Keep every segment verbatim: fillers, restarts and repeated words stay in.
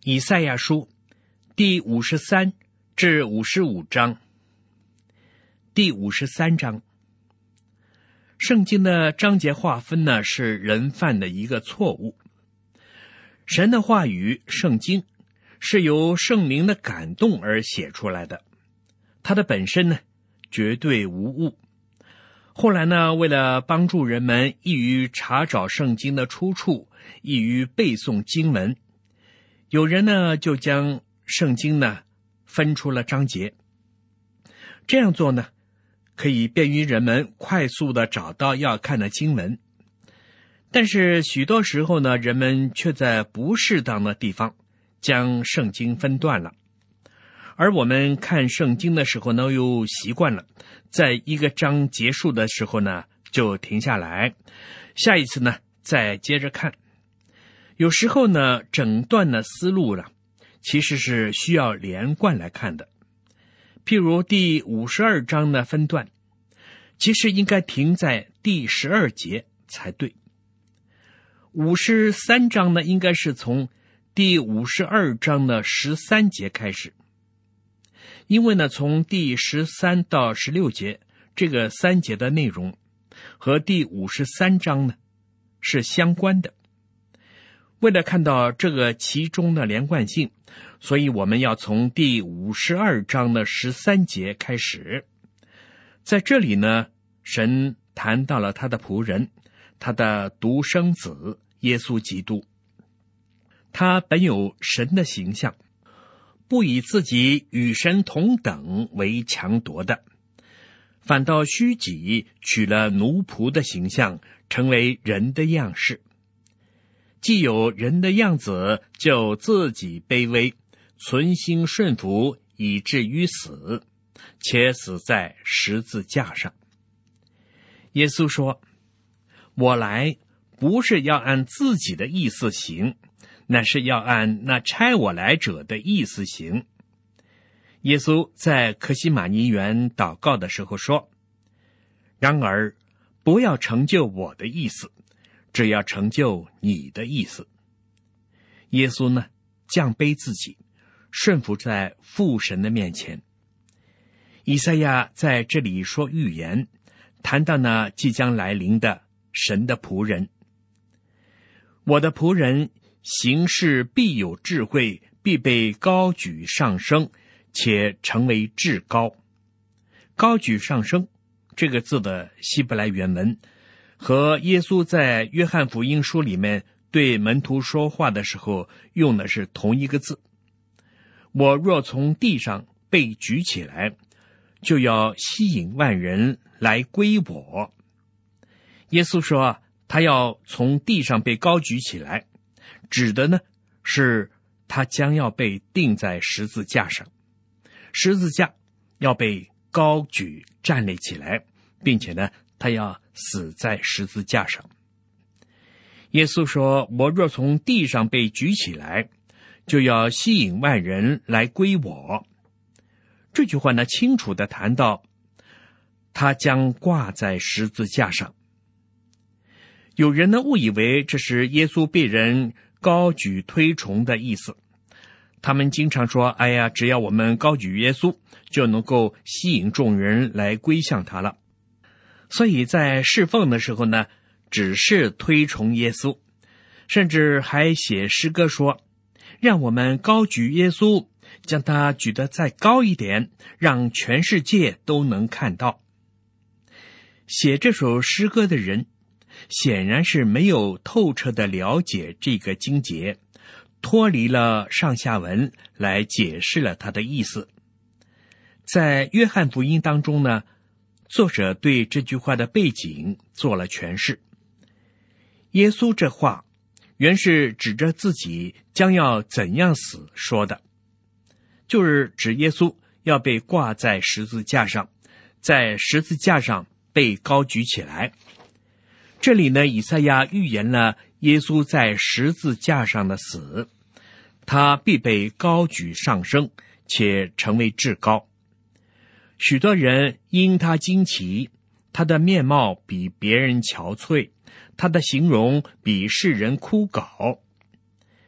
以赛亚书第五十三至五十五章。第五十三章，圣经的章节划分呢，是人犯的一个错误。神的话语，圣经是由圣灵的感动而写出来的，它的本身呢，绝对无误。后来呢，为了帮助人们易于查找圣经的出处，易于背诵经文，有人呢就将圣经呢分出了章节。这样做呢，可以便于人们快速地找到要看的经文。但是许多时候呢，人们却在不适当的地方将圣经分段了。而我们看圣经的时候呢，又习惯了在一个章结束的时候呢就停下来，下一次呢再接着看。有时候呢，整段的思路呢其实是需要连贯来看的。譬如第五十二章的分段，其实应该停在第十二节才对。五十三章呢，应该是从第五十二章的十三节开始。因为呢，从第十三到十六节这个三节的内容和第五十三章呢是相关的。为了看到这个其中的连贯性，所以我们要从第五十二章的十三节开始。在这里呢，神谈到了他的仆人，他的独生子耶稣基督。他本有神的形象，不以自己与神同等为强夺的，反倒虚己，取了奴仆的形象，成为人的样式。既有人的样子，就自己卑微，存心顺服，以至于死，且死在十字架上。耶稣说，我来不是要按自己的意思行，乃是要按那差我来者的意思行。耶稣在客西马尼园祷告的时候说，然而不要成就我的意思，只要成就你的意思。耶稣呢，降卑自己，顺服在父神的面前。以赛亚在这里说预言，谈到那即将来临的神的仆人。我的仆人行事必有智慧，必被高举上升，且成为至高。高举上升这个字的希伯来原文和耶稣在约翰福音书里面对门徒说话的时候用的是同一个字。我若从地上被举起来，就要吸引万人来归我。耶稣说他要从地上被高举起来，指的呢是他将要被钉在十字架上，十字架要被高举站立起来，并且呢他要死在十字架上。耶稣说，我若从地上被举起来，就要吸引万人来归我。这句话呢，清楚地谈到他将挂在十字架上。有人呢误以为这是耶稣被人高举推崇的意思，他们经常说，哎呀，只要我们高举耶稣，就能够吸引众人来归向他了。所以在侍奉的时候呢，只是推崇耶稣，甚至还写诗歌说，让我们高举耶稣，将他举得再高一点，让全世界都能看到。写这首诗歌的人显然是没有透彻的了解这个经节，脱离了上下文来解释了他的意思。在约翰福音当中呢，作者对这句话的背景做了诠释。耶稣这话原是指着自己将要怎样死说的，就是指耶稣要被挂在十字架上，在十字架上被高举起来。这里呢，以赛亚预言了耶稣在十字架上的死，他必被高举上升，且成为至高。许多人因他惊奇，他的面貌比别人憔悴，他的形容比世人枯槁。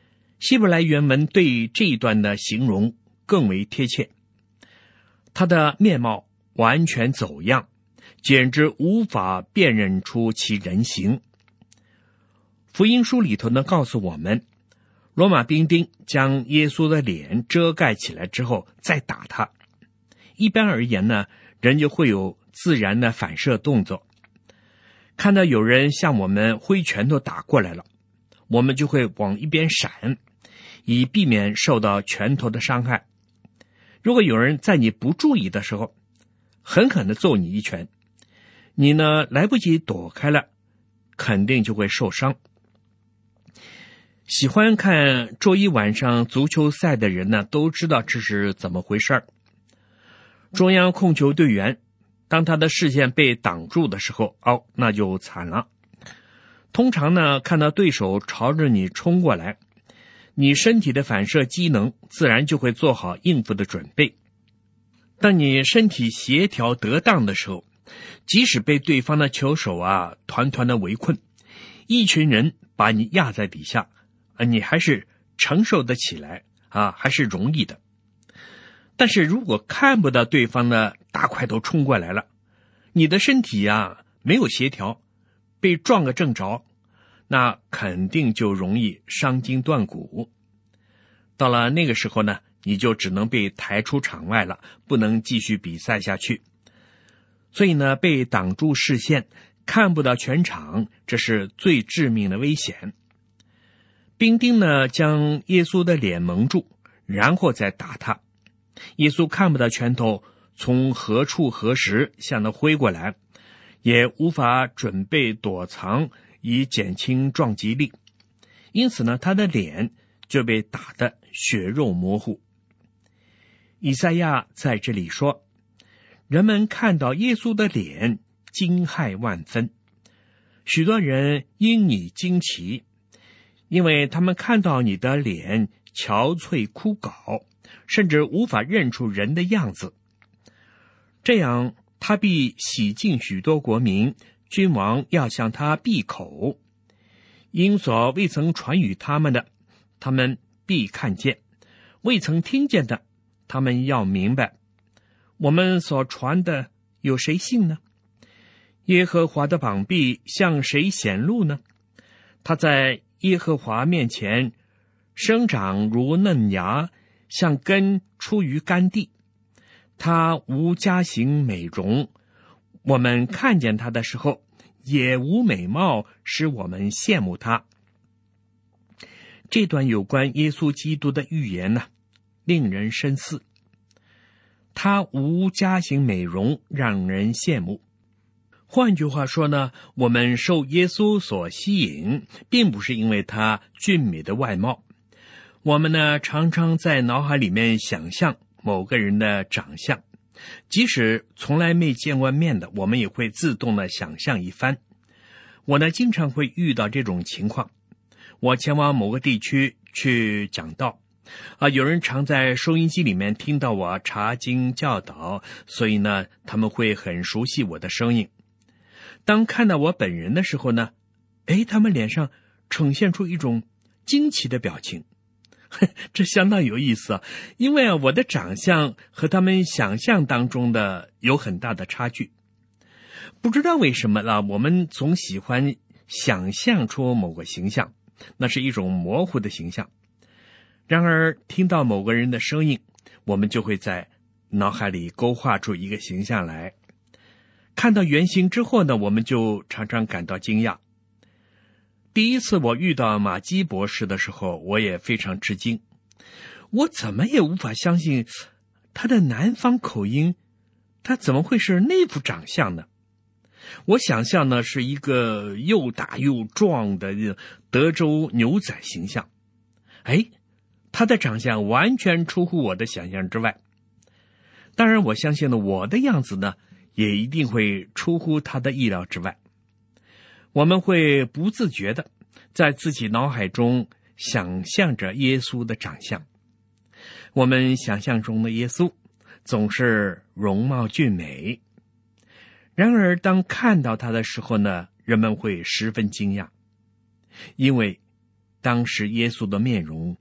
希伯来原文对这一段的形容更为贴切，他的面貌完全走样，简直无法辨认出其人形。福音书里头呢，告诉我们，罗马兵丁将耶稣的脸遮盖起来之后再打他。一般而言呢，人就会有自然的反射动作，看到有人向我们挥拳头打过来了，我们就会往一边闪，以避免受到拳头的伤害。如果有人在你不注意的时候狠狠地揍你一拳，你呢来不及躲开了，肯定就会受伤。喜欢看周一晚上足球赛的人呢，都知道这是怎么回事。中央控球队员当他的视线被挡住的时候，哦，那就惨了。通常呢，看到对手朝着你冲过来，你身体的反射机能自然就会做好应付的准备。当你身体协调得当的时候，即使被对方的球手啊团团的围困，一群人把你压在底下，你还是承受得起来啊，还是容易的。但是如果看不到对方的大块头冲过来了，你的身体啊没有协调，被撞个正着，那肯定就容易伤筋断骨。到了那个时候呢，你就只能被抬出场外了，不能继续比赛下去。所以呢，被挡住视线，看不到全场，这是最致命的危险。兵丁呢，将耶稣的脸蒙住，然后再打他。耶稣看不到拳头从何处何时向他挥过来，也无法准备躲藏以减轻撞击力，因此呢，他的脸就被打得血肉模糊。以赛亚在这里说，人们看到耶稣的脸惊骇万分，许多人因你惊奇，因为他们看到你的脸憔悴枯槁，甚至无法认出人的样子。这样他必洗净许多国民，君王要向他闭口。因所未曾传与他们的，他们必看见；未曾听见的，他们要明白。我们所传的，有谁信呢？耶和华的膀臂向谁显露呢？他在耶和华面前生长如嫩芽，像根出于干地。他无佳形美容，我们看见他的时候也无美貌，使我们羡慕他。这段有关耶稣基督的预言呢，令人深思。他无佳形美容，让人羡慕。换句话说呢，我们受耶稣所吸引，并不是因为他俊美的外貌。我们呢，常常在脑海里面想象某个人的长相，即使从来没见过面的，我们也会自动的想象一番。我呢，经常会遇到这种情况。我前往某个地区去讲道啊，有人常在收音机里面听到我查经教导，所以呢，他们会很熟悉我的声音。当看到我本人的时候呢，诶，他们脸上呈现出一种惊奇的表情。这相当有意思啊，因为啊，我的长相和他们想象当中的有很大的差距。不知道为什么啦，我们总喜欢想象出某个形象，那是一种模糊的形象。然而听到某个人的声音，我们就会在脑海里勾画出一个形象来。看到原型之后呢，我们就常常感到惊讶。第一次我遇到马基博士的时候，我也非常吃惊。我怎么也无法相信他的南方口音，他怎么会是那副长相呢？我想象呢是一个又大又壮的德州牛仔形象。哎，他的长相完全出乎我的想象之外。当然我相信呢，我的样子呢也一定会出乎他的意料之外。我们会不自觉的在自己脑海中想象着耶稣的长相。我们想象中的耶稣总是容貌俊美，然而当看到他的时候呢，人们会十分惊讶，因为当时耶稣的面容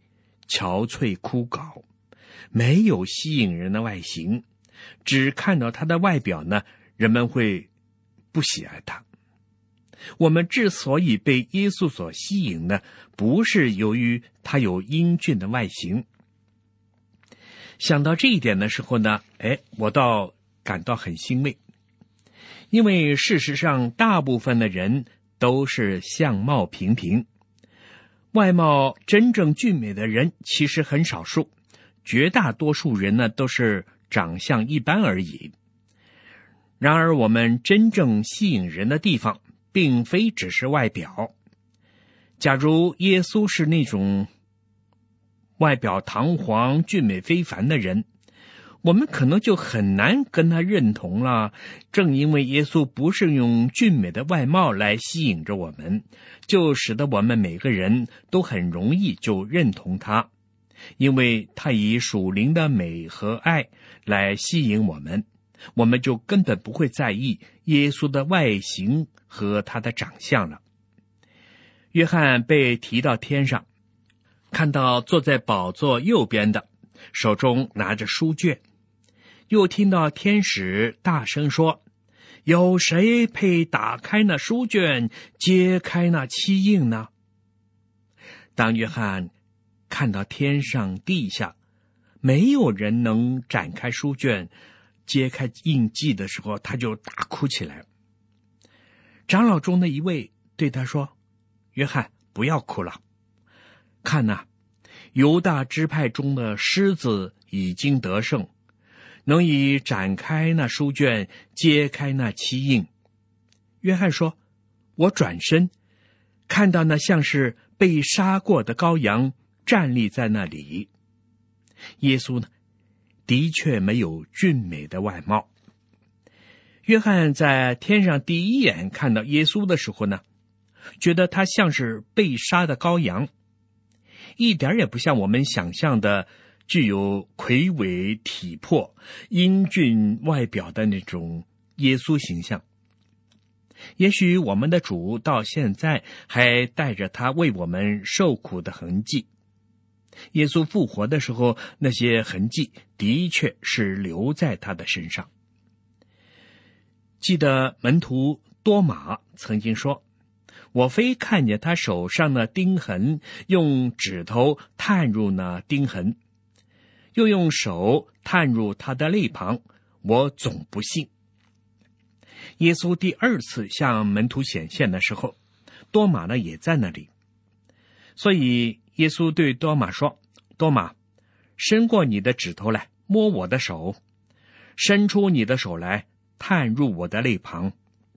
憔悴枯槁，没有吸引人的外形，只看到他的外表呢，人们会不喜爱他。我们之所以被耶稣所吸引呢，不是由于他有英俊的外形。想到这一点的时候呢，哎，我倒感到很欣慰，因为事实上大部分的人都是相貌平平，外貌真正俊美的人其实很少数，绝大多数人呢都是长相一般而已。然而我们真正吸引人的地方并非只是外表。假如耶稣是那种外表堂皇、俊美非凡的人，我们可能就很难跟他认同了。正因为耶稣不是用俊美的外貌来吸引着我们，就使得我们每个人都很容易就认同他，因为他以属灵的美和爱来吸引我们，我们就根本不会在意耶稣的外形和他的长相了。约翰被提到天上，看到坐在宝座右边的，手中拿着书卷，又听到天使大声说：有谁配打开那书卷，揭开那七印呢？当约翰看到天上地下没有人能展开书卷揭开印记的时候，他就大哭起来。长老中的一位对他说：约翰，不要哭了，看哪，犹大支派中的狮子已经得胜，能以展开那书卷，揭开那七印。约翰说：我转身看到那像是被杀过的羔羊站立在那里。耶稣呢，的确没有俊美的外貌。约翰在天上第一眼看到耶稣的时候呢，觉得他像是被杀的羔羊，一点也不像我们想象的具有魁伟体魄、英俊外表的那种耶稣形象。也许我们的主到现在还带着他为我们受苦的痕迹。耶稣复活的时候，那些痕迹的确是留在他的身上。记得门徒多马曾经说：我非看见他手上的钉痕，用指头探入那钉痕，又用手探入他的肋旁，我总不信。耶稣第二次向门徒显现的时候，多马呢也在那里。所以耶稣对多马说：多马，伸过你的指头来，摸我的手，伸出你的手来，探入我的肋旁。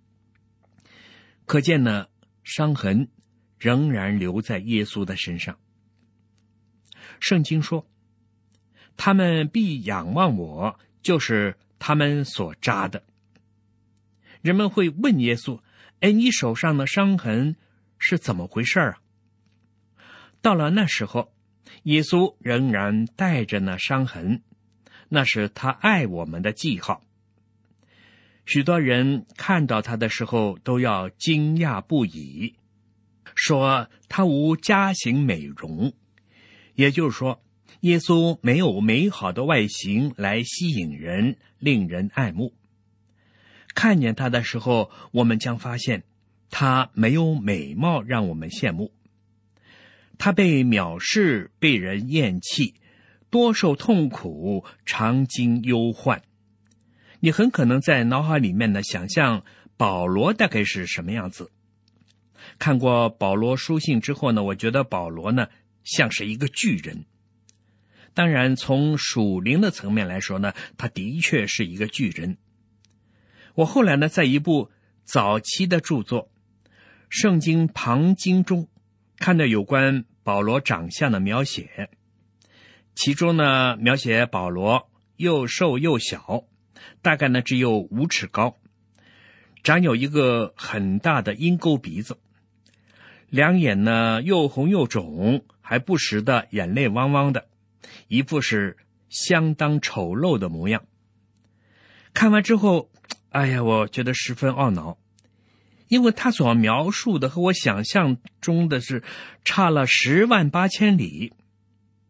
可见呢，伤痕仍然留在耶稣的身上。圣经说：他们必仰望我，就是他们所扎的。人们会问耶稣：哎，你手上的伤痕是怎么回事啊？到了那时候，耶稣仍然带着那伤痕，那是他爱我们的记号。许多人看到他的时候都要惊讶不已，说他无佳形美容，也就是说，耶稣没有美好的外形来吸引人，令人爱慕。看见他的时候，我们将发现他没有美貌让我们羡慕。他被藐视，被人厌弃，多受痛苦，常经忧患。你很可能在脑海里面呢想象保罗大概是什么样子。看过保罗书信之后呢，我觉得保罗呢像是一个巨人。当然从属灵的层面来说呢，他的确是一个巨人。我后来呢在一部早期的著作《圣经旁经》中看到有关保罗长相的描写，其中呢描写保罗又瘦又小，大概呢只有五尺高，长有一个很大的鹰钩鼻子，两眼呢又红又肿，还不时的眼泪汪汪的，一副是相当丑陋的模样。看完之后，哎呀，我觉得十分懊恼，因为他所描述的和我想象中的是差了十万八千里。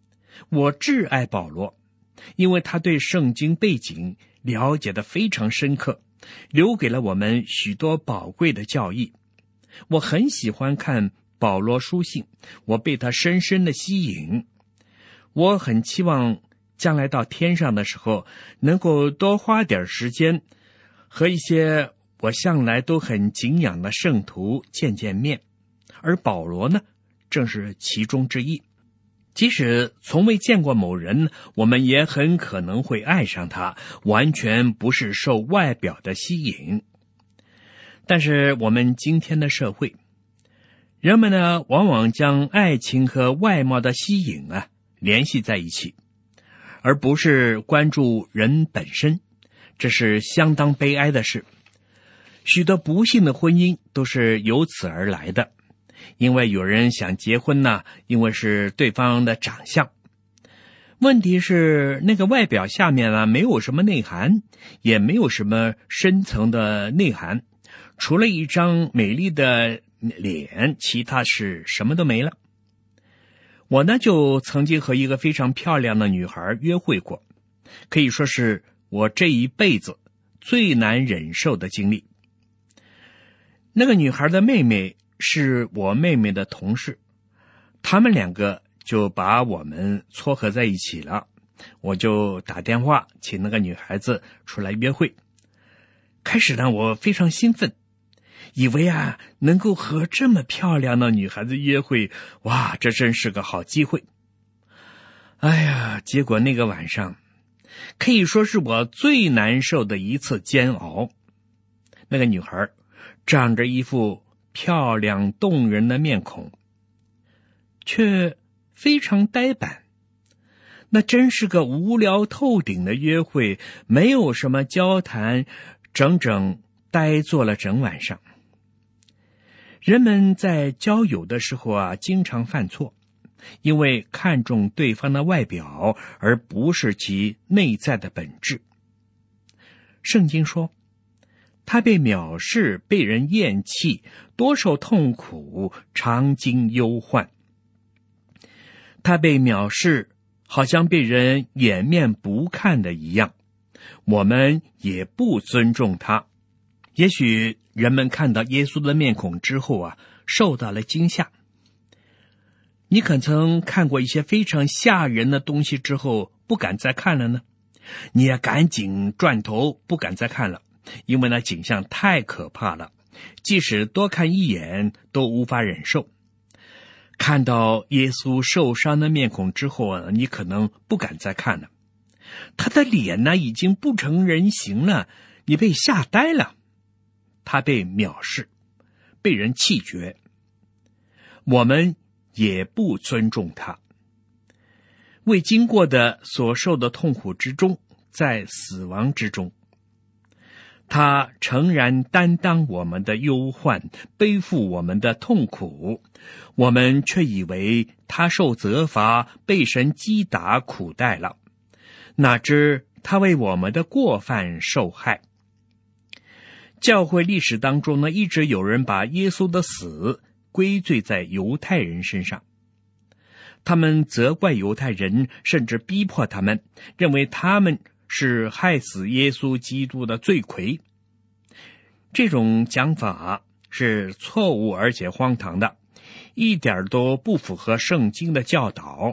我挚爱保罗，因为他对圣经背景了解得非常深刻，留给了我们许多宝贵的教义。我很喜欢看保罗书信，我被他深深的吸引。我很期望将来到天上的时候，能够多花点时间和一些我向来都很敬仰的圣徒见见面，而保罗呢，正是其中之一。即使从未见过某人，我们也很可能会爱上他，完全不是受外表的吸引。但是我们今天的社会，人们呢，往往将爱情和外貌的吸引啊联系在一起，而不是关注人本身，这是相当悲哀的事。许多不幸的婚姻都是由此而来的，因为有人想结婚呢，因为是对方的长相。问题是那个外表下面呢，没有什么内涵，也没有什么深层的内涵，除了一张美丽的脸，其他是什么都没了。我呢，就曾经和一个非常漂亮的女孩约会过，可以说是我这一辈子最难忍受的经历。那个女孩的妹妹是我妹妹的同事，他们两个就把我们撮合在一起了。我就打电话请那个女孩子出来约会。开始呢，我非常兴奋，以为啊能够和这么漂亮的女孩子约会，哇，这真是个好机会。哎呀，结果那个晚上可以说是我最难受的一次煎熬。那个女孩长着一副漂亮动人的面孔，却非常呆板。那真是个无聊透顶的约会，没有什么交谈，整整呆坐了整晚上。人们在交友的时候啊，经常犯错，因为看重对方的外表，而不是其内在的本质。圣经说，他被藐视，被人厌弃，多受痛苦，常经忧患。他被藐视，好像被人掩面不看的一样，我们也不尊重他。也许人们看到耶稣的面孔之后啊，受到了惊吓。你可曾看过一些非常吓人的东西之后不敢再看了呢？你也赶紧转头不敢再看了，因为那景象太可怕了，即使多看一眼都无法忍受。看到耶稣受伤的面孔之后啊，你可能不敢再看了。他的脸呢，已经不成人形了，你被吓呆了。他被藐视，被人弃绝，我们也不尊重他。未经过的所受的痛苦之中，在死亡之中，他诚然担当我们的忧患，背负我们的痛苦，我们却以为他受责罚，被神击打苦待了，哪知他为我们的过犯受害。教会历史当中呢，一直有人把耶稣的死归罪在犹太人身上，他们责怪犹太人，甚至逼迫他们，认为他们是害死耶稣基督的罪魁。这种讲法是错误而且荒唐的，一点都不符合圣经的教导。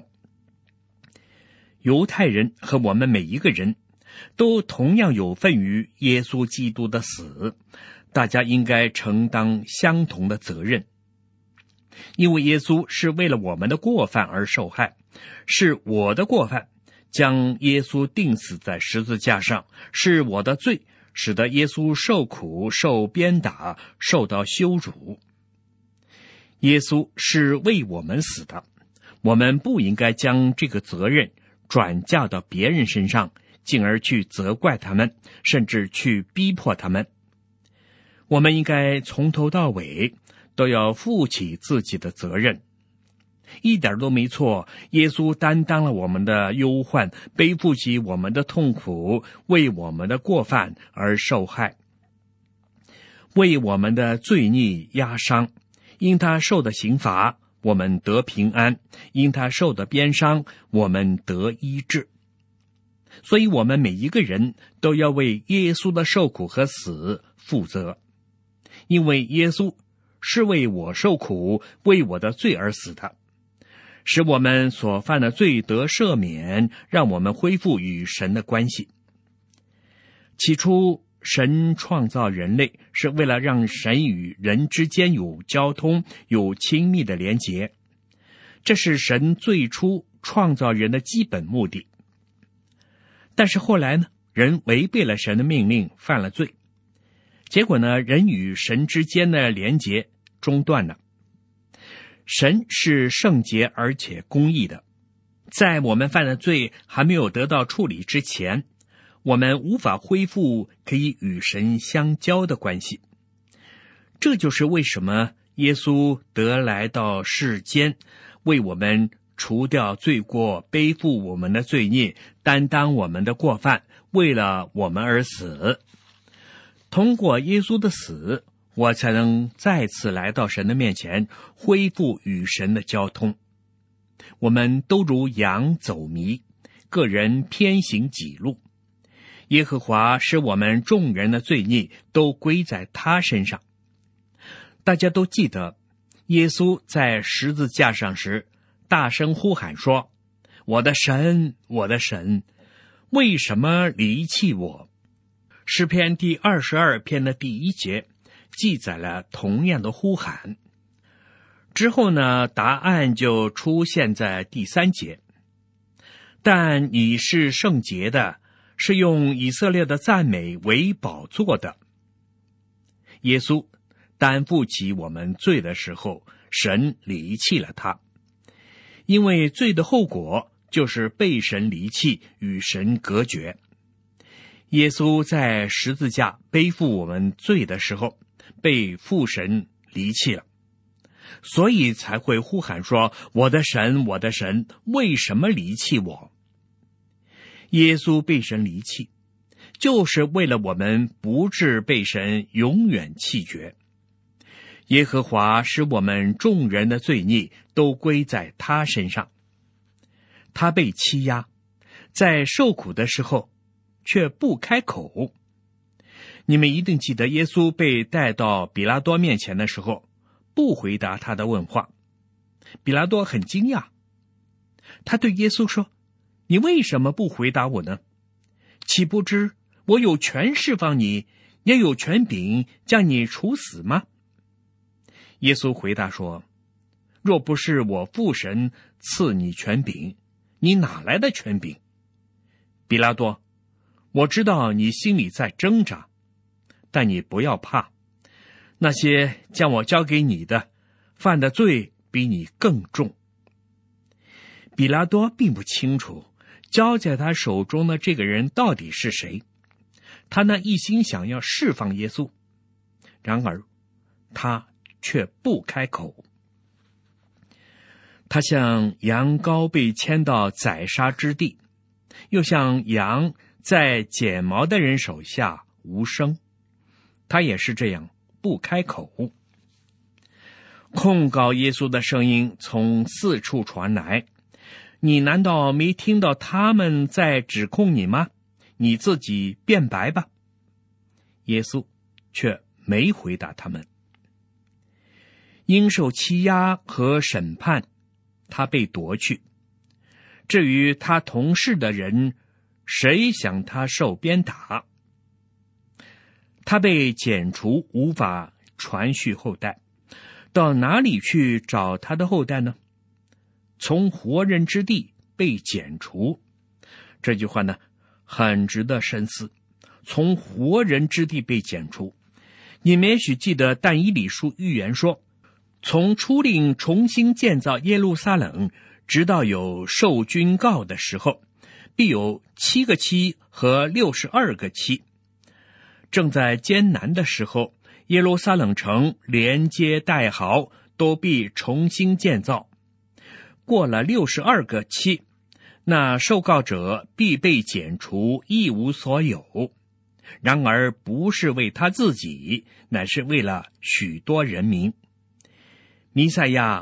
犹太人和我们每一个人都同样有份于耶稣基督的死，大家应该承担相同的责任。因为耶稣是为了我们的过犯而受害，是我的过犯将耶稣钉死在十字架上，是我的罪使得耶稣受苦、受鞭打、受到羞辱。耶稣是为我们死的，我们不应该将这个责任转嫁到别人身上，进而去责怪他们，甚至去逼迫他们。我们应该从头到尾都要负起自己的责任，一点都没错。耶稣担当了我们的忧患，背负起我们的痛苦，为我们的过犯而受害，为我们的罪孽压伤。因他受的刑罚， 我们得平安；因他受的鞭伤，我们得医治。所以我们每一个人都要为耶稣的受苦和死负责，因为耶稣是为我受苦，为我的罪而死的，使我们所犯的罪得赦免，让我们恢复与神的关系。起初神创造人类是为了让神与人之间有交通，有亲密的连结，这是神最初创造人的基本目的。但是后来呢，人违背了神的命令，犯了罪，结果呢，人与神之间的连结中断了。神是圣洁而且公义的，在我们犯的罪还没有得到处理之前，我们无法恢复可以与神相交的关系。这就是为什么耶稣得来到世间，为我们除掉罪过，背负我们的罪孽，担当我们的过犯，为了我们而死。通过耶稣的死，我才能再次来到神的面前，恢复与神的交通。我们都如羊走迷，个人偏行己路。耶和华使我们众人的罪孽都归在他身上。大家都记得，耶稣在十字架上时大声呼喊说：我的神，我的神，为什么离弃我？诗篇第二十二篇的第一节记载了同样的呼喊。之后呢，答案就出现在第三节。但你是圣洁的，是用以色列的赞美为宝座的。耶稣担负起我们罪的时候，神离弃了他，因为罪的后果就是被神离弃，与神隔绝。耶稣在十字架背负我们罪的时候，被父神离弃了，所以才会呼喊说：我的神，我的神，为什么离弃我？耶稣被神离弃，就是为了我们不致被神永远弃绝。耶和华使我们众人的罪孽都归在他身上。他被欺压，在受苦的时候却不开口。你们一定记得，耶稣被带到比拉多面前的时候，不回答他的问话。比拉多很惊讶，他对耶稣说：你为什么不回答我呢？岂不知我有权释放你，也有权柄将你处死吗？耶稣回答说：若不是我父神赐你权柄，你哪来的权柄？比拉多，我知道你心里在挣扎，但你不要怕，那些将我交给你的，犯的罪比你更重。比拉多并不清楚交在他手中的这个人到底是谁，他那一心想要释放耶稣，然而他却不开口。他像羊羔被牵到宰杀之地，又像羊在剪毛的人手下无声，他也是这样不开口。控告耶稣的声音从四处传来，你难道没听到他们在指控你吗？你自己辩白吧。耶稣却没回答他们。因受欺压和审判，他被夺去。至于他同事的人，谁想他受鞭打？他被剪除，无法传续后代，到哪里去找他的后代呢？从活人之地被剪除，这句话呢，很值得深思。从活人之地被剪除，你们也许记得但以理书预言说，从初令重新建造耶路撒冷，直到有受军告的时候，必有七个期和六十二个期。正在艰难的时候，耶路撒冷城连接带壕都必重新建造。过了六十二个期，那受告者必被剪除，一无所有。然而不是为他自己，乃是为了许多人民。弥赛亚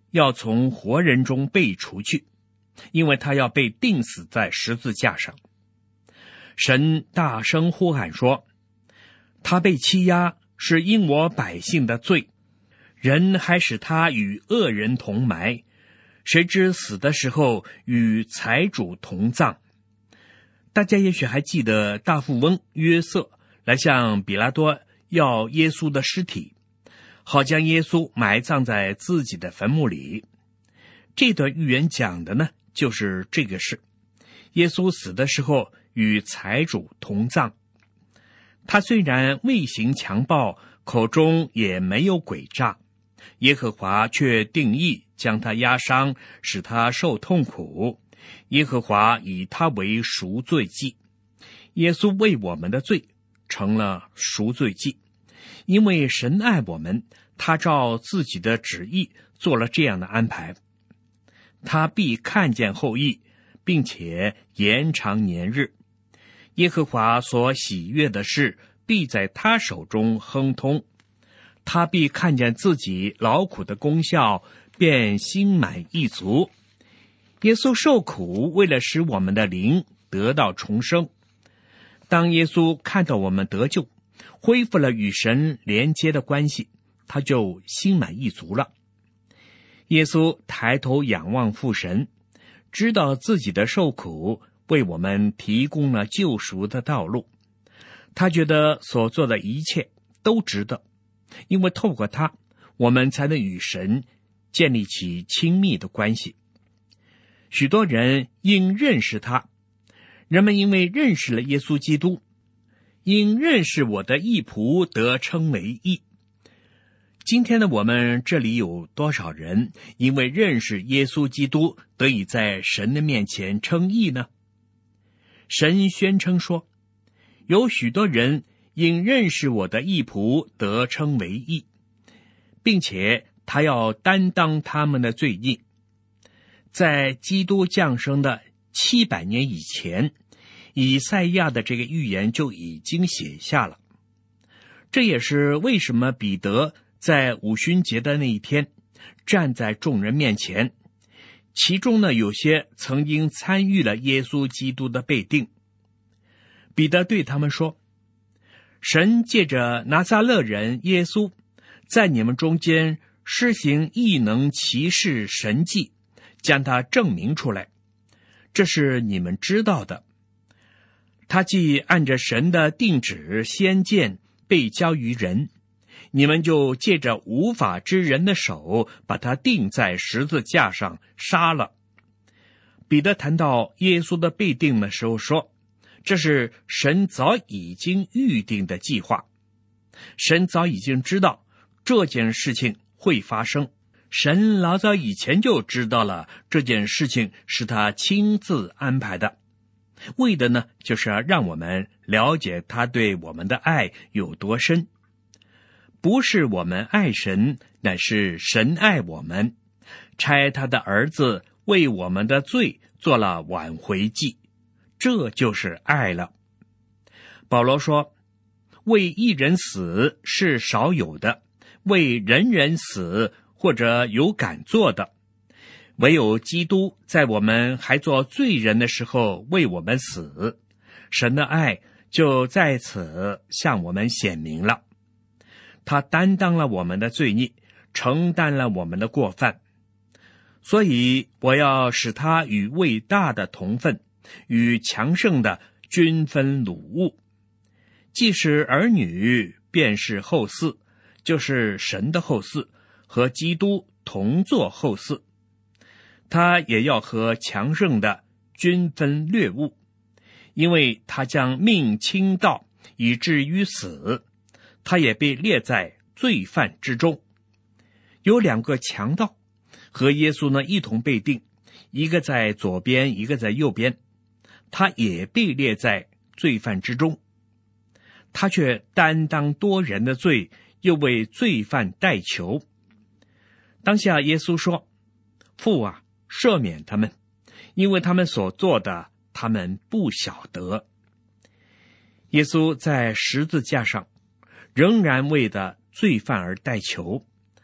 要从活人中被除去，因为他要被钉死在十字架上。神大声呼喊说，他被欺压是因我百姓的罪，人还使他与恶人同埋，谁知死的时候与财主同葬。大家也许还记得大富翁约瑟来向比拉多要耶稣的尸体，好将耶稣埋葬在自己的坟墓里。这段寓言讲的呢，就是这个事。耶稣死的时候与财主同葬，他虽然未行强暴，口中也没有诡诈，耶和华却定义将他压伤，使他受痛苦。耶和华以他为赎罪祭，耶稣为我们的罪成了赎罪祭。因为神爱我们，他照自己的旨意做了这样的安排。他必看见后裔，并且延长年日。耶和华所喜悦的事，必在他手中亨通。他必看见自己劳苦的功效，便心满意足。耶稣受苦，为了使我们的灵得到重生。当耶稣看到我们得救，恢复了与神连接的关系，他就心满意足了。耶稣抬头仰望父神，知道自己的受苦为我们提供了救赎的道路。他觉得所做的一切都值得，因为透过他，我们才能与神建立起亲密的关系。许多人因认识他，人们因为认识了耶稣基督，因认识我的义仆得称为义。今天的我们这里有多少人因为认识耶稣基督得以在神的面前称义呢？神宣称说，有许多人因认识我的义仆得称为义，并且他要担当他们的罪孽。在基督降生的七百年以前，以赛亚的这个预言就已经写下了。这也是为什么彼得在五旬节的那一天站在众人面前，其中呢有些曾经参与了耶稣基督的被定。彼得对他们说，神借着拿撒勒人耶稣在你们中间施行异能奇事神迹，将他证明出来，这是你们知道的。他既按着神的定旨先见被交于人，你们就借着无法之人的手把他钉在十字架上杀了。彼得谈到耶稣的被定的时候说，这是神早已经预定的计划，神早已经知道这件事情会发生，神老早以前就知道了这件事情是他亲自安排的，为的呢，就是要让我们了解他对我们的爱有多深。不是我们爱神，乃是神爱我们，差他的儿子为我们的罪做了挽回祭，这就是爱了。保罗说，为一人死是少有的，为人人死或者有敢做的，唯有基督在我们还做罪人的时候为我们死，神的爱就在此向我们显明了。他担当了我们的罪孽，承担了我们的过犯，所以我要使他与伟大的同分，与强盛的均分掳物。既是儿女，便是后嗣，就是神的后嗣，和基督同作后嗣。他也要和强盛的均分掠物，因为他将命倾倒，以至于死，他也被列在罪犯之中。有两个强盗和耶稣呢一同被定，一个在左边，一个在右边，他也被列在罪犯之中。他却担当多人的罪，又为罪犯代求。当下耶稣说，父啊，赦免他们，因为他们所做的他们不晓得。耶稣在十字架上仍然为的罪犯而代求，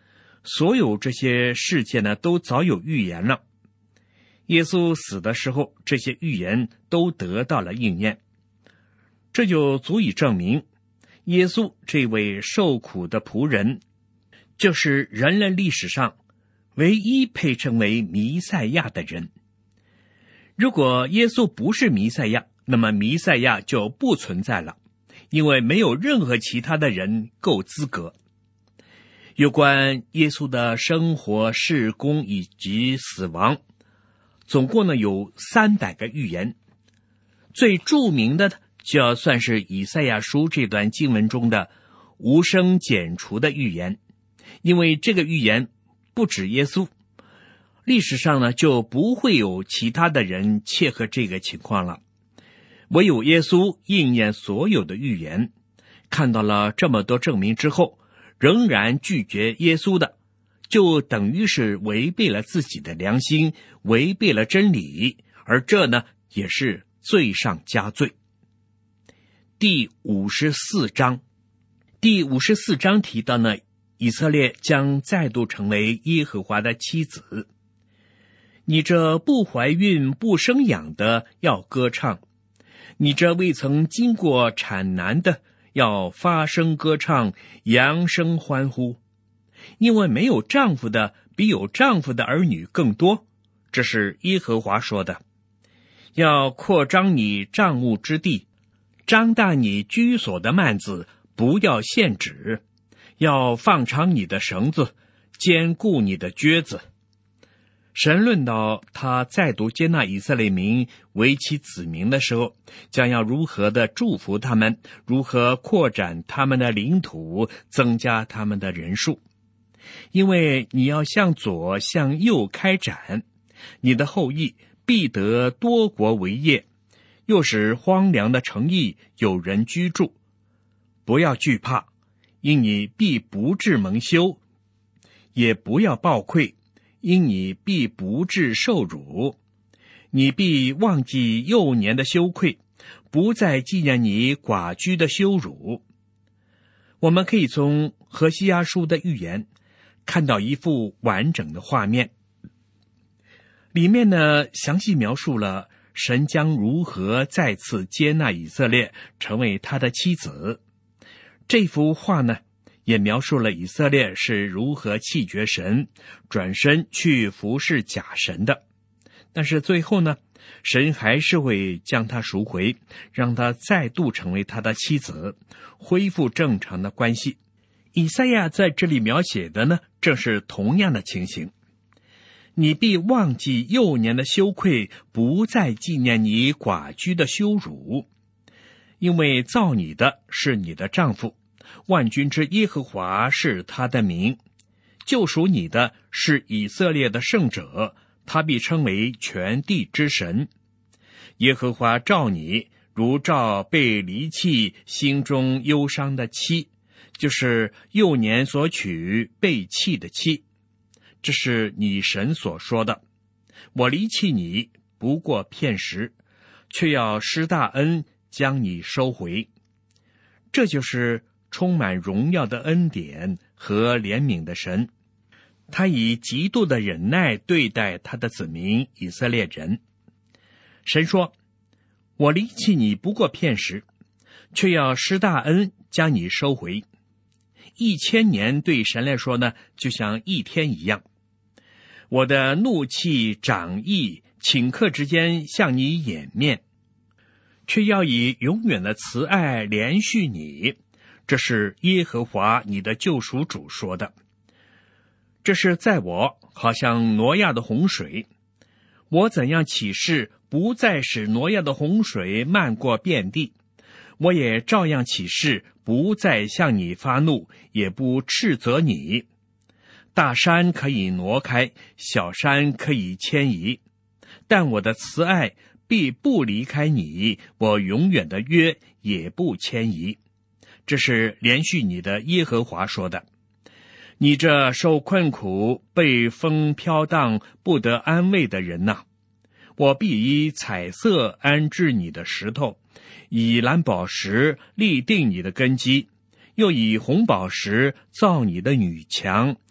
所有这些事件呢，都早有预言了。耶稣死的时候，这些预言都得到了应验，这就足以证明耶稣这位受苦的仆人，就是人类历史上唯一配称为弥赛亚的人。如果耶稣不是弥赛亚，那么弥赛亚就不存在了，因为没有任何其他的人够资格。有关耶稣的生活、事工以及死亡，总共呢有三百个预言。最著名的就要算是以赛亚书这段经文中的无声剪除的预言，因为这个预言不止耶稣，历史上呢就不会有其他的人切合这个情况了。唯有耶稣应验所有的预言，看到了这么多证明之后，仍然拒绝耶稣的，就等于是违背了自己的良心，违背了真理，而这呢也是罪上加罪。第五十四章，第五十四章提到呢，以色列将再度成为耶和华的妻子。你这不怀孕不生养的要歌唱，你这未曾经过产难的要发声歌唱，扬声欢呼，因为没有丈夫的比有丈夫的儿女更多，这是耶和华说的。要扩张你帐幕之地，张大你居所的幔子，不要限制，要放长你的绳子，坚固你的橛子。神论到他再度接纳以色列民为其子民的时候，将要如何的祝福他们，如何扩展他们的领土，增加他们的人数。因为你要向左向右开展，你的后裔必得多国为业，又使荒凉的城邑有人居住。不要惧怕，因你必不致蒙羞，也不要抱愧，因你必不致受辱。你必忘记幼年的羞愧，不再纪念你寡居的羞辱。我们可以从何西阿书的预言看到一幅完整的画面，里面呢详细描述了神将如何再次接纳以色列成为他的妻子。这幅画呢也描述了以色列是如何弃绝神，转身去服侍假神的。但是最后呢，神还是会将他赎回，让他再度成为他的妻子，恢复正常的关系。以赛亚在这里描写的呢，正是同样的情形。你必忘记幼年的羞愧，不再纪念你寡居的羞辱，因为造你的是你的丈夫，万军之耶和华是他的名，救赎你的是以色列的圣者，他必称为全地之神。耶和华召你，如召被离弃心中忧伤的妻，就是幼年所娶被弃的妻。这是你神所说的，我离弃你不过片时，却要施大恩将你收回。这就是充满荣耀的恩典和怜悯的神，他以极度的忍耐对待他的子民以色列人。神说，我离弃你不过片时，却要施大恩将你收回。一千年对神来说呢，就像一天一样。我的怒气长意顷刻之间向你掩面，却要以永远的慈爱连续你。这是耶和华你的救赎主说的。这是在我好像挪亚的洪水，我怎样起誓不再使挪亚的洪水漫过遍地，我也照样起誓不再向你发怒，也不斥责你。大山可以挪开，小山可以迁移，但我的慈爱必不离开你，我永远的约也不迁移。这是连续你的耶和华说的。你这受困苦、被风飘荡、不得安慰的人哪，我必以彩色安置你的石头，以蓝宝石立定你的根基，又以红宝石造你的女墙，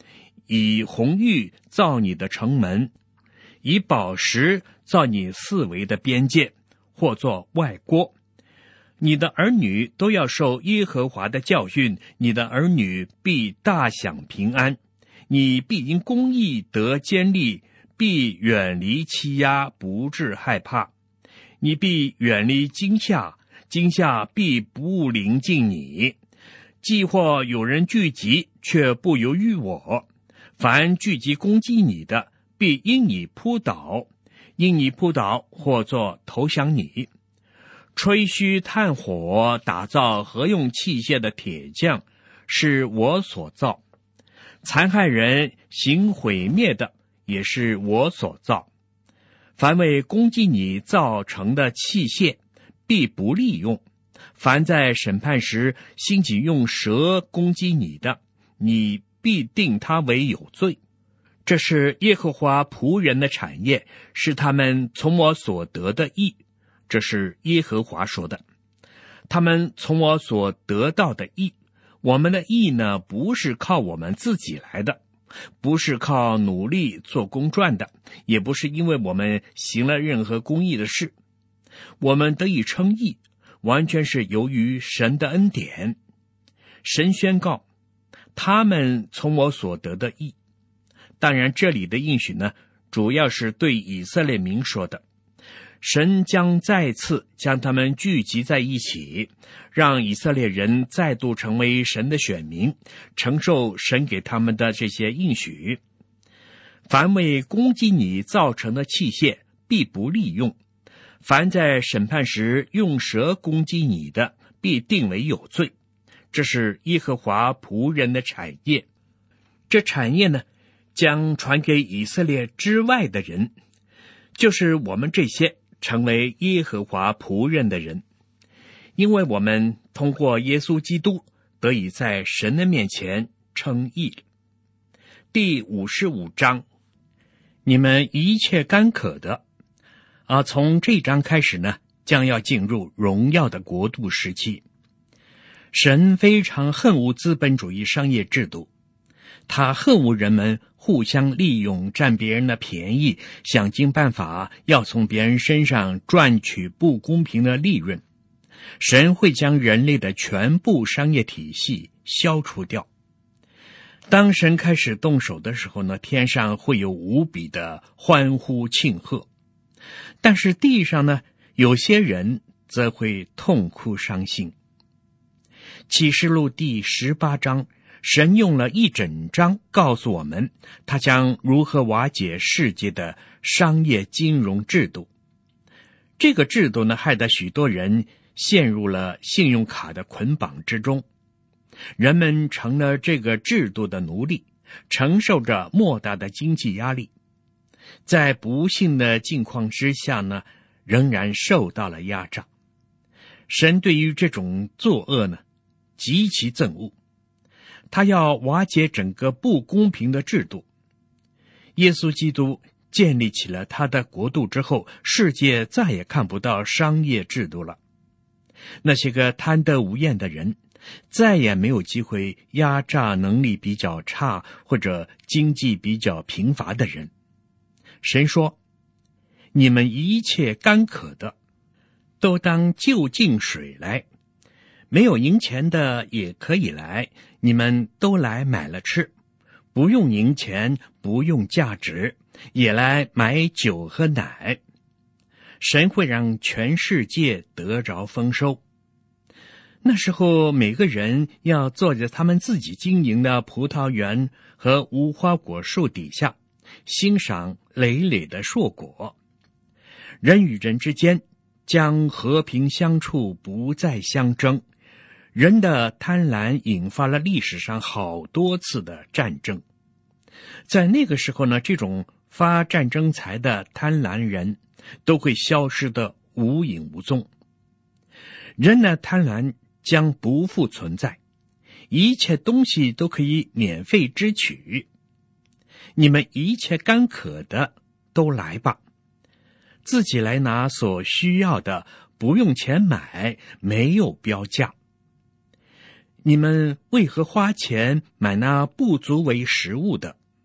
以红玉造你的城门，以宝石造你四围的边界，或作外郭。你的儿女都要受耶和华的教训，你的儿女必大享平安。你必因公义得坚立，必远离欺压，不致害怕。你必远离惊吓，惊吓必不临近你。既或有人聚集，却不由于我。凡聚集攻击你的，必因你扑倒，因你扑倒，或作投降你。吹嘘炭火打造合用器械的铁匠，是我所造；残害人行毁灭的，也是我所造。凡为攻击你造成的器械，必不利用；凡在审判时兴起用蛇攻击你的，你必定他为有罪。这是耶和华仆人的产业，是他们从我所得的义。这是耶和华说的。他们从我所得到的义，我们的义呢，不是靠我们自己来的，不是靠努力做工赚的，也不是因为我们行了任何公义的事。我们得以称义，完全是由于神的恩典。神宣告他们从我所得的义。当然这里的应许呢，主要是对以色列民说的。神将再次将他们聚集在一起，让以色列人再度成为神的选民，承受神给他们的这些应许。凡为攻击你造成的器械，必不利用；凡在审判时用蛇攻击你的，必定为有罪。这是耶和华仆人的产业。这产业呢，将传给以色列之外的人，就是我们这些成为耶和华仆人的人，因为我们通过耶稣基督得以在神的面前称义。第五十五章，你们一切干渴的啊，从这章开始呢，将要进入荣耀的国度时期。神非常恨恶资本主义商业制度，他恨恶人们互相利用，占别人的便宜，想尽办法要从别人身上赚取不公平的利润。神会将人类的全部商业体系消除掉。当神开始动手的时候呢，天上会有无比的欢呼庆贺，但是地上呢，有些人则会痛哭伤心。启示录第十八章，神用了一整章告诉我们，他将如何瓦解世界的商业金融制度。这个制度呢，害得许多人陷入了信用卡的捆绑之中，人们成了这个制度的奴隶，承受着莫大的经济压力。在不幸的境况之下呢，仍然受到了压榨。神对于这种作恶呢，极其憎恶，他要瓦解整个不公平的制度。耶稣基督建立起了他的国度之后，世界再也看不到商业制度了。那些个贪得无厌的人，再也没有机会压榨能力比较差或者经济比较贫乏的人。神说，你们一切干渴的，都当就近水来，没有银钱的也可以来，你们都来买了吃，不用银钱，不用价值，也来买酒和奶。神会让全世界得着丰收。那时候每个人要坐在他们自己经营的葡萄园和无花果树底下，欣赏累累的硕果。人与人之间将和平相处，不再相争。人的贪婪引发了历史上好多次的战争。在那个时候呢，这种发战争财的贪婪人都会消失得无影无踪。人的贪婪将不复存在，一切东西都可以免费支取。你们一切干渴的都来吧，自己来拿所需要的，不用钱买，没有标价。你们为何花钱买那不足为食物的？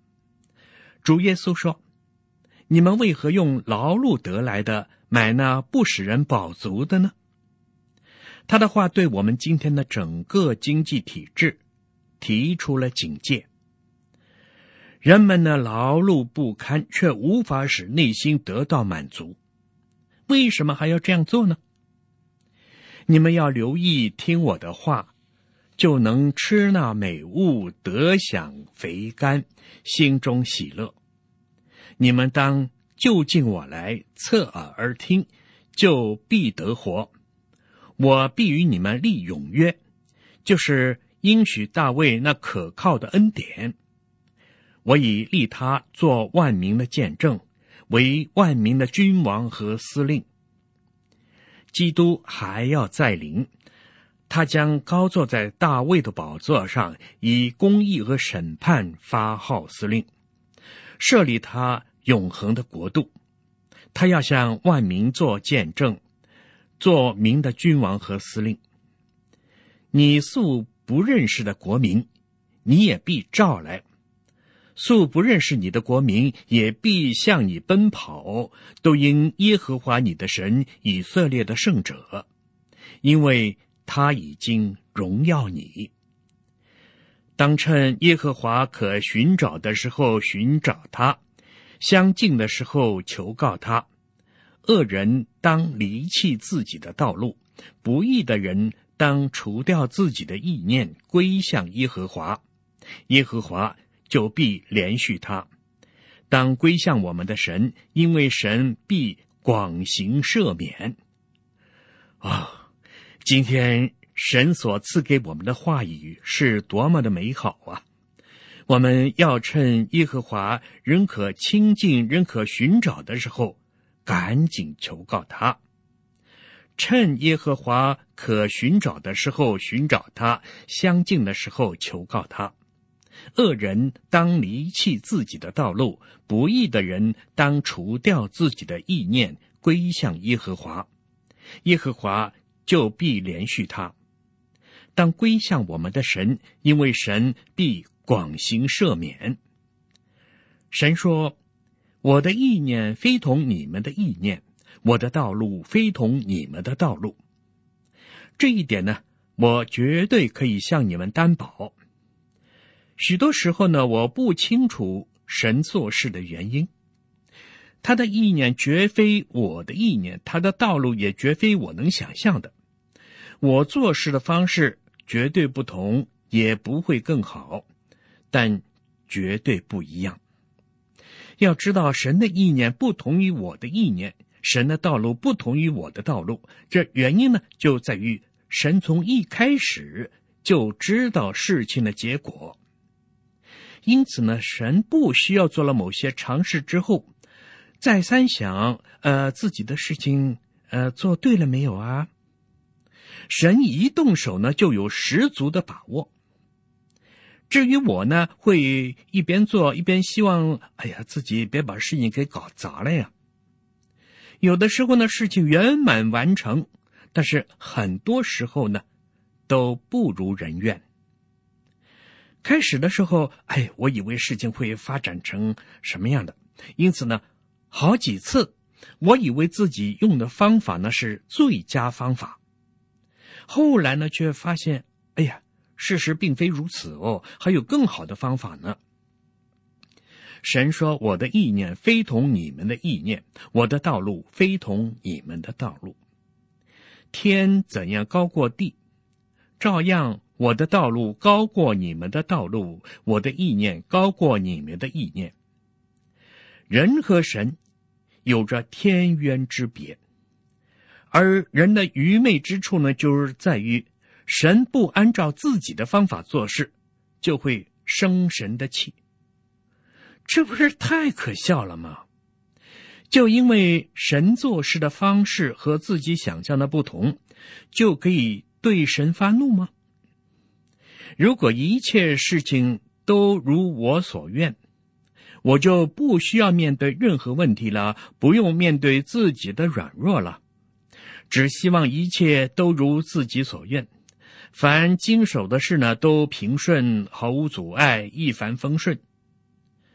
主耶稣说，你们为何用劳碌得来的买那不使人饱足的呢？他的话对我们今天的整个经济体制提出了警戒。人们呢劳碌不堪，却无法使内心得到满足。为什么还要这样做呢？你们要留意听我的话，就能吃那美物，得享肥甘，心中喜乐。你们当就近我来，侧耳而听，就必得活。我必与你们立永约，就是应许大卫那可靠的恩典。我已立他做万民的见证，为万民的君王和司令。基督还要再临，他将高坐在大卫的宝座上，以公义和审判发号司令，设立他永恒的国度。他要向万民做见证，做民的君王和司令。你素不认识的国民，你也必召来；素不认识你的国民，也必向你奔跑，都因耶和华你的神，以色列的圣者，因为他已经荣耀你。当趁耶和华可寻找的时候寻找他，相近的时候求告他。恶人当离弃自己的道路，不义的人当除掉自己的意念，归向耶和华，耶和华就必连续他。当归向我们的神，因为神必广行赦免。啊、哦，今天神所赐给我们的话语是多么的美好啊！我们要趁耶和华仍可亲近、仍可寻找的时候，赶紧求告他。趁耶和华可寻找的时候寻找他，相近的时候求告他。恶人当离弃自己的道路，不义的人当除掉自己的意念，归向耶和华，耶和华就必连续他。当归向我们的神，因为神必广行赦免。神说，我的意念非同你们的意念，我的道路非同你们的道路。这一点呢，我绝对可以向你们担保。许多时候呢，我不清楚神做事的原因。他的意念绝非我的意念，他的道路也绝非我能想象的。我做事的方式绝对不同，也不会更好，但绝对不一样。要知道，神的意念不同于我的意念，神的道路不同于我的道路。这原因呢，就在于神从一开始就知道事情的结果。因此呢，神不需要做了某些尝试之后，再三想，呃，自己的事情，呃，做对了没有啊？神一动手呢，就有十足的把握。至于我呢，会一边做一边希望，哎呀，自己别把事情给搞砸了呀。有的时候呢，事情圆满完成，但是很多时候呢，都不如人愿。开始的时候，哎，我以为事情会发展成什么样的，因此呢，好几次我以为自己用的方法呢是最佳方法，后来呢却发现，哎呀，事实并非如此哦，还有更好的方法呢。神说，我的意念非同你们的意念，我的道路非同你们的道路。天怎样高过地，照样我的道路高过你们的道路，我的意念高过你们的意念。人和神有着天渊之别，而人的愚昧之处呢，就是在于神不按照自己的方法做事，就会生神的气。这不是太可笑了吗？就因为神做事的方式和自己想象的不同，就可以对神发怒吗？如果一切事情都如我所愿，我就不需要面对任何问题了，不用面对自己的软弱了，只希望一切都如自己所愿，凡经手的事呢，都平顺，毫无阻碍，一帆风顺。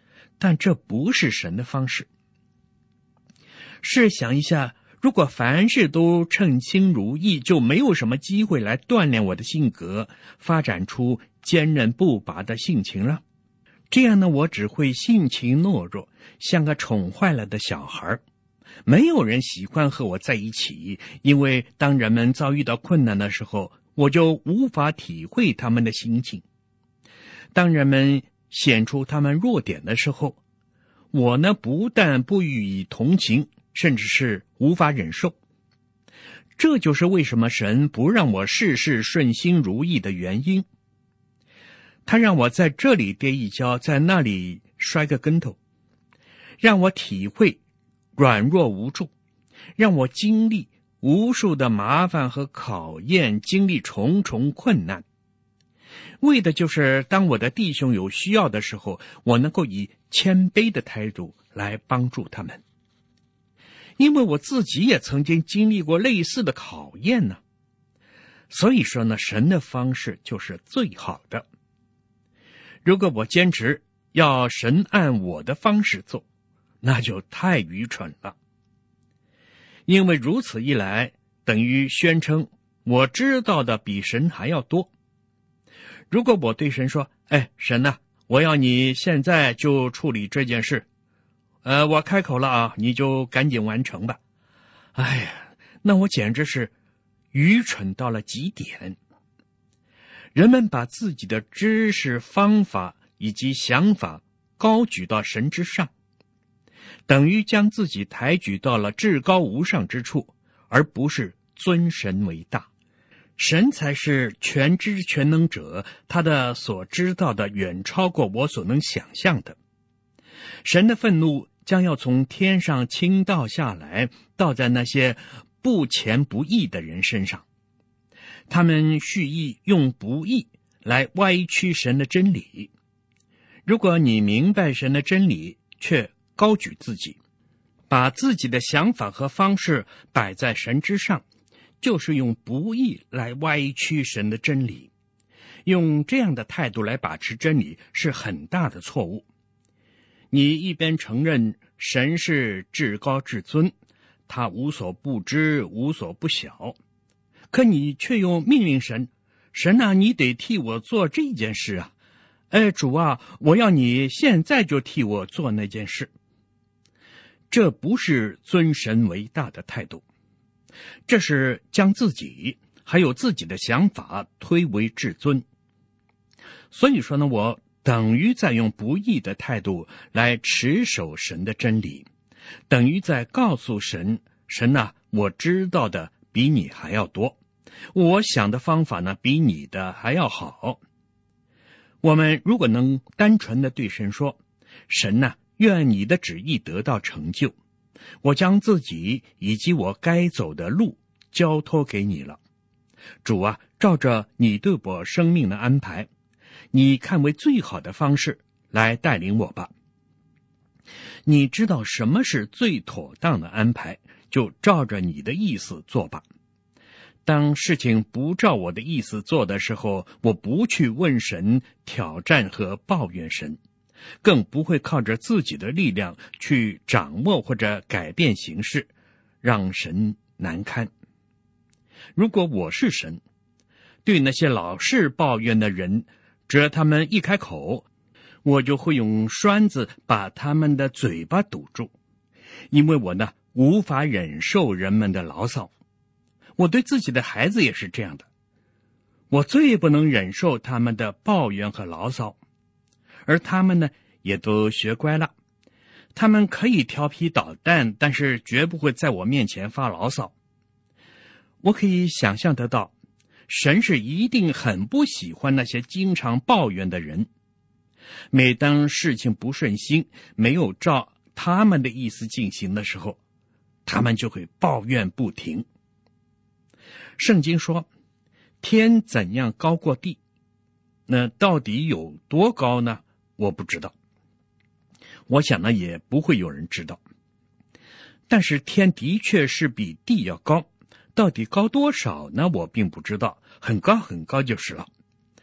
但这不是神的方式。试想一下，如果凡事都称心如意，就没有什么机会来锻炼我的性格，发展出坚韧不拔的性情了。这样呢，我只会性情懦弱，像个宠坏了的小孩。没有人喜欢和我在一起，因为当人们遭遇到困难的时候，我就无法体会他们的心情。当人们显出他们弱点的时候，我呢不但不予以同情，甚至是无法忍受。这就是为什么神不让我事事顺心如意的原因。他让我在这里跌一跤，在那里摔个跟头，让我体会软弱无助，让我经历无数的麻烦和考验，经历重重困难，为的就是当我的弟兄有需要的时候，我能够以谦卑的态度来帮助他们。因为我自己也曾经经历过类似的考验呢。所以说呢，神的方式就是最好的。如果我坚持要神按我的方式做，那就太愚蠢了。因为如此一来，等于宣称我知道的比神还要多。如果我对神说，哎，神啊，我要你现在就处理这件事，呃，我开口了啊，你就赶紧完成吧。哎呀，那我简直是愚蠢到了极点。人们把自己的知识、方法以及想法高举到神之上，等于将自己抬举到了至高无上之处，而不是尊神为大。神才是全知全能者，他的所知道的远超过我所能想象的。神的愤怒将要从天上倾倒下来，倒在那些不虔不义的人身上。他们蓄意用不义来歪曲神的真理。如果你明白神的真理，却高举自己，把自己的想法和方式摆在神之上，就是用不义来歪曲神的真理。用这样的态度来把持真理是很大的错误。你一边承认神是至高至尊，他无所不知，无所不晓，可你却又命令神，神啊，你得替我做这件事啊！哎，主啊，我要你现在就替我做那件事。这不是尊神为大的态度，这是将自己还有自己的想法推为至尊。所以说呢，我等于在用不义的态度来持守神的真理，等于在告诉神，神啊，我知道的比你还要多，我想的方法呢比你的还要好。我们如果能单纯的对神说，神啊，愿你的旨意得到成就，我将自己以及我该走的路交托给你了。主啊，照着你对我生命的安排，你看为最好的方式来带领我吧。你知道什么是最妥当的安排，就照着你的意思做吧。当事情不照我的意思做的时候，我不去问神挑战和抱怨神，更不会靠着自己的力量去掌握或者改变形势，让神难堪。如果我是神，对那些老是抱怨的人，只要他们一开口，我就会用栓子把他们的嘴巴堵住，因为我呢无法忍受人们的牢骚。我对自己的孩子也是这样的，我最不能忍受他们的抱怨和牢骚，而他们呢也都学乖了。他们可以调皮捣蛋，但是绝不会在我面前发牢骚。我可以想象得到，神是一定很不喜欢那些经常抱怨的人。每当事情不顺心，没有照他们的意思进行的时候，他们就会抱怨不停。圣经说，天怎样高过地，那到底有多高呢？我不知道，我想呢也不会有人知道。但是天的确是比地要高，到底高多少呢？我并不知道，很高很高就是了。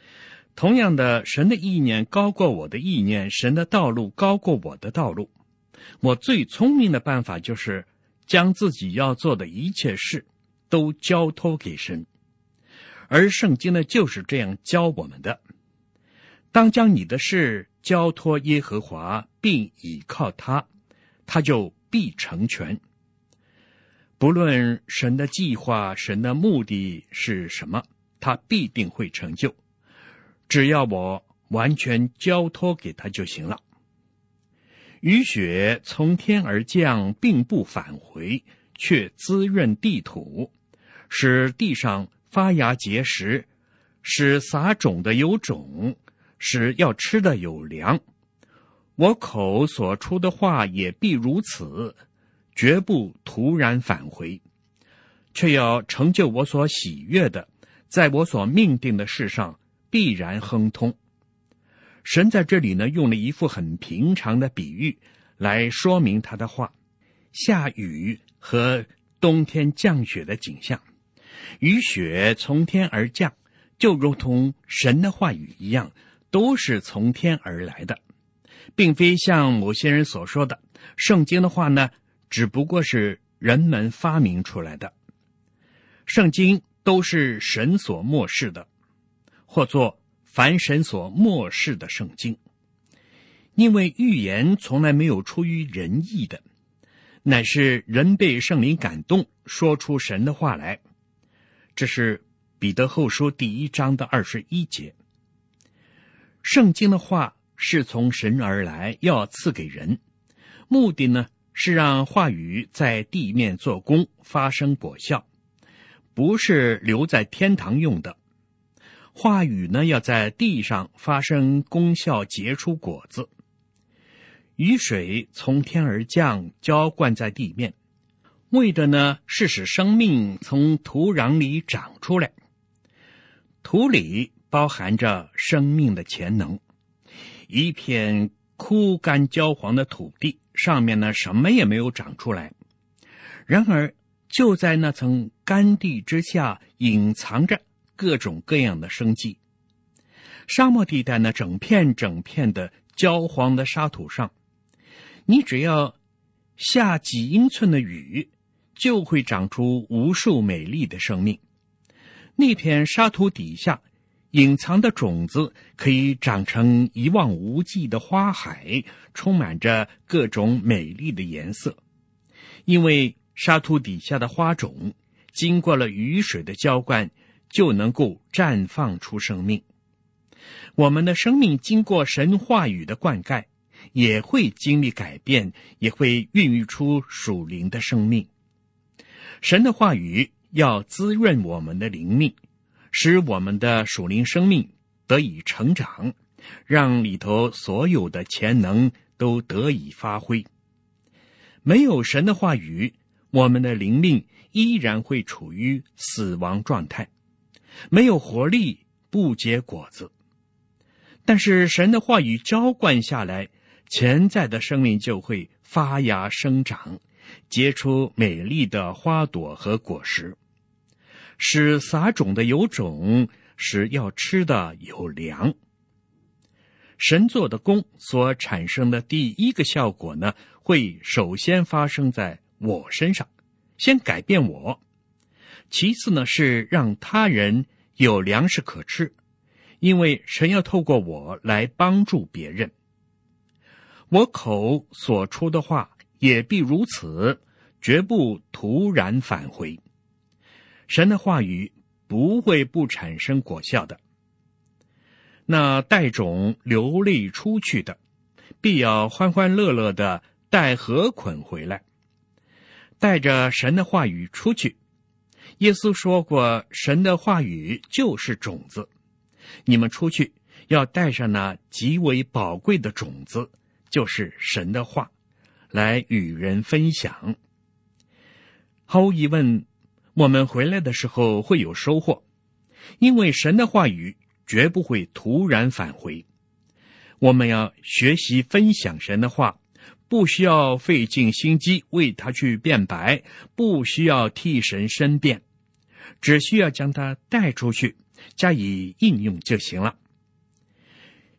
同样的，神的意念高过我的意念，神的道路高过我的道路。我最聪明的办法就是将自己要做的一切事都交托给神，而圣经呢就是这样教我们的。当将你的事交托耶和华，并倚靠他，他就必成全。不论神的计划、神的目的是什么，他必定会成就，只要我完全交托给他就行了。雨雪从天而降，并不返回，却滋润地土，使地上发芽结实，使撒种的有种，使要吃的有粮。我口所出的话也必如此，绝不突然返回，却要成就我所喜悦的，在我所命定的事上必然亨通。神在这里呢，用了一副很平常的比喻来说明他的话，下雨和冬天降雪的景象。雨雪从天而降，就如同神的话语一样，都是从天而来的，并非像某些人所说的，圣经的话呢，只不过是人们发明出来的。圣经都是神所默示的，或作凡神所默示的圣经。因为预言从来没有出于人意的，乃是人被圣灵感动，说出神的话来。这是彼得后书第一章的二十一节。圣经的话是从神而来，要赐给人，目的呢是让话语在地面做工，发生果效，不是留在天堂用的。话语呢要在地上发生功效，结出果子。雨水从天而降，浇灌在地面，为的呢是使生命从土壤里长出来。土里包含着生命的潜能。一片枯干焦黄的土地，上面呢什么也没有长出来，然而就在那层干地之下隐藏着各种各样的生机。沙漠地带呢，整片整片的焦黄的沙土上，你只要下几英寸的雨，就会长出无数美丽的生命。那片沙土底下隐藏的种子可以长成一望无际的花海，充满着各种美丽的颜色。因为沙土底下的花种经过了雨水的浇灌，就能够绽放出生命。我们的生命经过神话语的灌溉，也会经历改变，也会孕育出属灵的生命。神的话语要滋润我们的灵命，使我们的属灵生命得以成长，让里头所有的潜能都得以发挥。没有神的话语，我们的灵命依然会处于死亡状态，没有活力，不结果子。但是神的话语浇灌下来，潜在的生命就会发芽生长，结出美丽的花朵和果实，使撒种的有种，使要吃的有粮。神做的工所产生的第一个效果呢，会首先发生在我身上，先改变我。其次呢，是让他人有粮食可吃，因为神要透过我来帮助别人。我口所出的话也必如此，绝不突然返回。神的话语不会不产生果效的。那带种流泪出去的，必要欢欢乐乐的带禾捆回来。带着神的话语出去。耶稣说过，神的话语就是种子。你们出去要带上那极为宝贵的种子，就是神的话，来与人分享。毫无疑问，我们回来的时候会有收获，因为神的话语绝不会突然返回。我们要学习分享神的话，不需要费尽心机为他去辩白，不需要替神申辩，只需要将它带出去，加以应用就行了。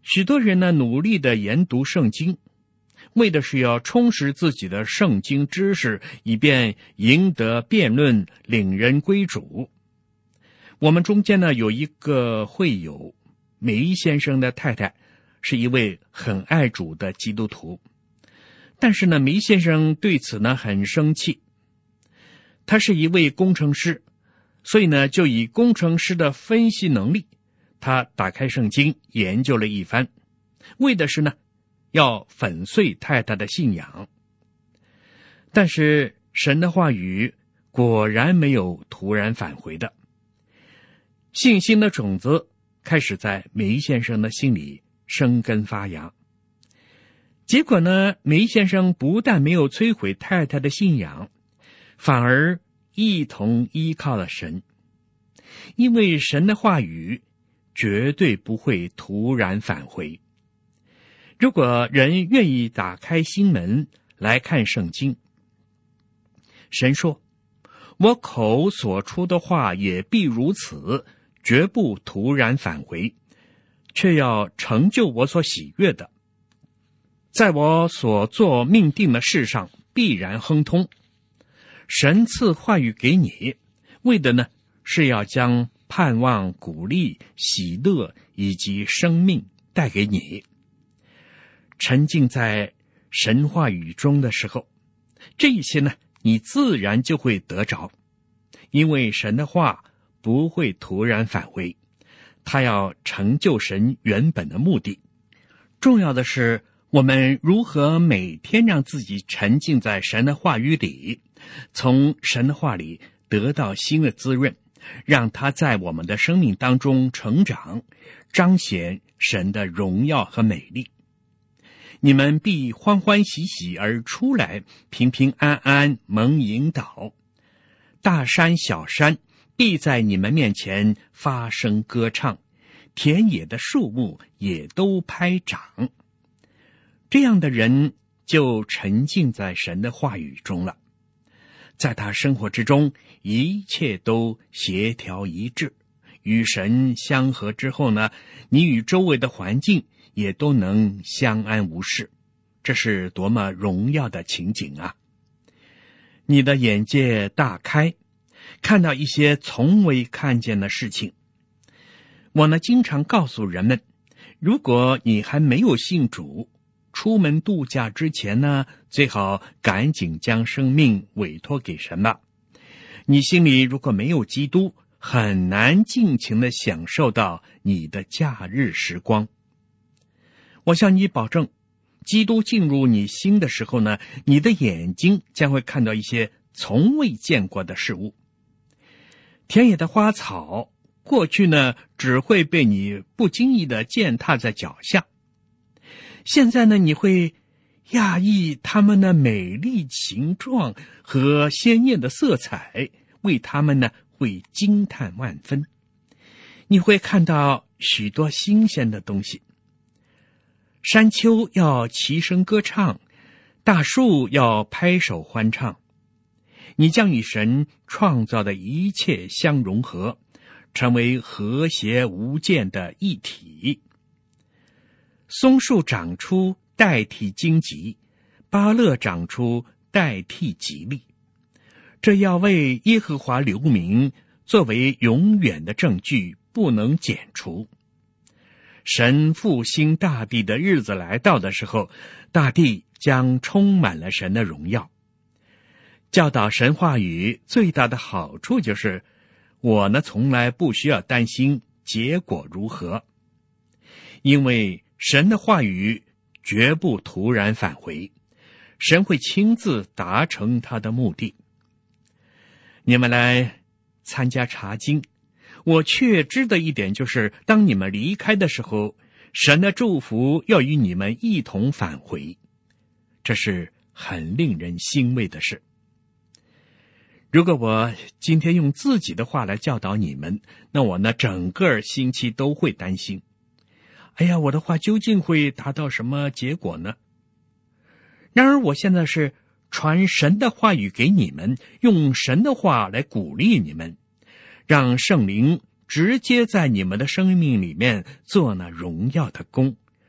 许多人呢，努力的研读圣经，为的是要充实自己的圣经知识，以便赢得辩论，领人归主。我们中间呢，有一个会友梅先生的太太，是一位很爱主的基督徒，但是呢，梅先生对此呢很生气。他是一位工程师，所以呢，就以工程师的分析能力，他打开圣经研究了一番，为的是呢要粉碎太太的信仰。但是神的话语果然没有突然返回的，信心的种子开始在梅先生的心里生根发芽。结果呢，梅先生不但没有摧毁太太的信仰，反而一同依靠了神，因为神的话语绝对不会突然返回。如果人愿意打开心门来看圣经，神说，我口所出的话也必如此，绝不突然返回，却要成就我所喜悦的，在我所做命定的事上必然亨通。神赐话语给你，为的呢是要将盼望、鼓励、喜乐以及生命带给你。沉浸在神话语中的时候，这一些呢你自然就会得着，因为神的话不会突然返回，他要成就神原本的目的。重要的是我们如何每天让自己沉浸在神的话语里，从神的话里得到新的滋润，让它在我们的生命当中成长，彰显神的荣耀和美丽。你们必欢欢喜喜而出来，平平安安蒙引导。大山小山必在你们面前发声歌唱，田野的树木也都拍掌。这样的人就沉浸在神的话语中了，在他生活之中，一切都协调一致，与神相合之后呢，你与周围的环境也都能相安无事，这是多么荣耀的情景啊！你的眼界大开，看到一些从未看见的事情。我呢，经常告诉人们，如果你还没有信主，出门度假之前呢，最好赶紧将生命委托给神吧。你心里如果没有基督，很难尽情地享受到你的假日时光。我向你保证，基督进入你心的时候呢，你的眼睛将会看到一些从未见过的事物。田野的花草，过去呢，只会被你不经意地践踏在脚下。现在呢，你会讶异它们的美丽形状和鲜艳的色彩，为它们呢会惊叹万分。你会看到许多新鲜的东西。山丘要齐声歌唱，大树要拍手欢唱。你将与神创造的一切相融合，成为和谐无间的一体。松树长出代替荆棘，芭乐长出代替吉利，这要为耶和华留名，作为永远的证据，不能剪除。神复兴大地的日子来到的时候，大地将充满了神的荣耀。教导神话语最大的好处就是，我呢从来不需要担心结果如何，因为神的话语绝不突然返回，神会亲自达成他的目的。你们来参加查经，我确知的一点就是，当你们离开的时候，神的祝福要与你们一同返回，这是很令人欣慰的事。如果我今天用自己的话来教导你们，那我呢整个星期都会担心，哎呀，我的话究竟会达到什么结果呢？然而我现在是传神的话语给你们，用神的话来鼓励你们，让圣灵直接在你们的生命里面做那荣耀的工，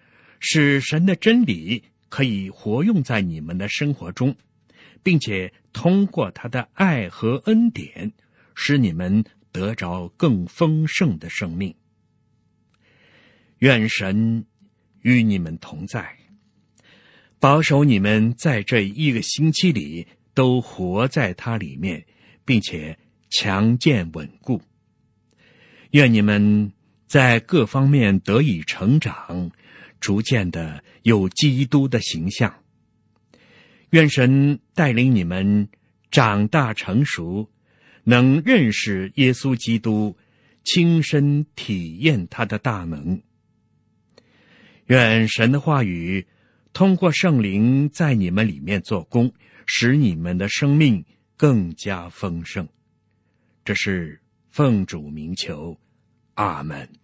使神的真理可以活用在你们的生活中，并且通过他的爱和恩典，使你们得着更丰盛的生命。愿神与你们同在，保守你们在这一个星期里都活在他里面，并且强健稳固。愿你们在各方面得以成长，逐渐的有基督的形象。愿神带领你们长大成熟，能认识耶稣基督，亲身体验他的大能。愿神的话语通过圣灵在你们里面做工，使你们的生命更加丰盛。这是奉主名求，阿们。